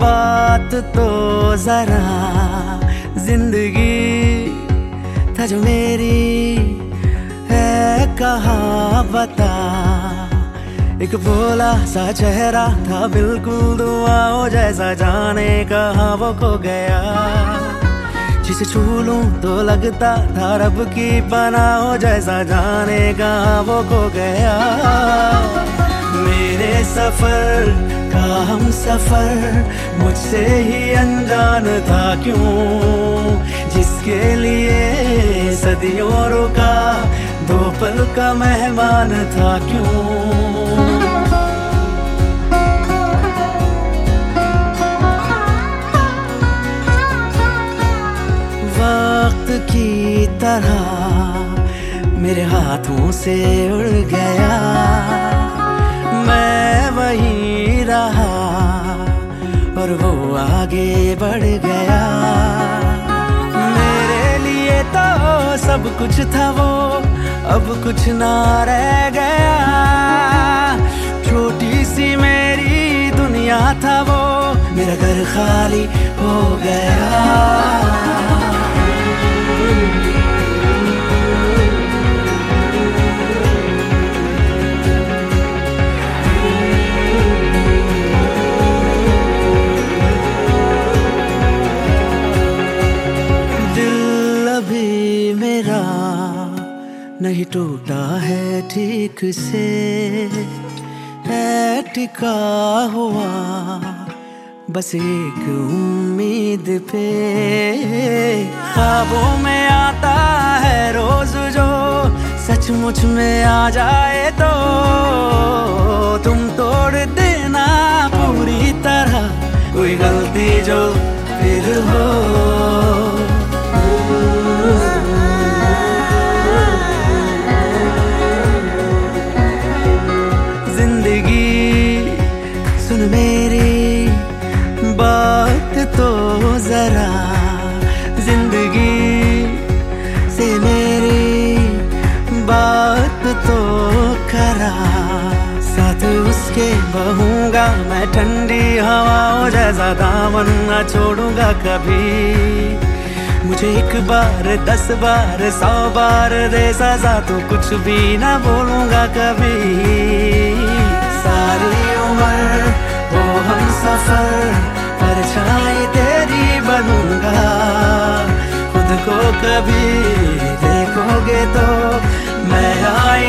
बात तो जरा, जिंदगी था जो मेरी है कहाँ बता। एक भोला सा चेहरा था बिल्कुल दुआओं जैसा, जाने कहाँ वो खो गया। जिसे छू लूं तो लगता था रब की पनाह जैसा, जाने कहाँ वो खो गया। मेरे सफर का हम सफर मुझसे ही अनजान था क्यों, जिसके लिए सदियों रुका दो पल का मेहमान था क्यों। वक्त की तरह मेरे हाथों से उड़ गया, मैं वहीं रहा और वो आगे बढ़ गया। मेरे लिए तो सब कुछ था वो, अब कुछ ना रह गया। छोटी सी मेरी दुनिया था वो, मेरा घर खाली हो गया। मेरा नहीं टूटा है ठीक से, है टिका हुआ बस एक उम्मीद पे। ख्वाबों में आता है रोज जो सचमुच में आ जाए तो, तुम तोड़ देना पूरी तरह कोई गलती जो फिर हो। सुन मेरी बात तो जरा, जिंदगी से मेरी बात तो करा। साथ उसके बहूंगा मैं ठंडी हवाओं जैसा, दामन न छोड़ूंगा कभी। मुझे एक बार 10 बार 100 बार दे सजा तो कुछ भी ना बोलूंगा कभी। सारी उम्र वो हम सफर परछाई तेरी बनूंगा। खुद को कभी देखोगे तो मैं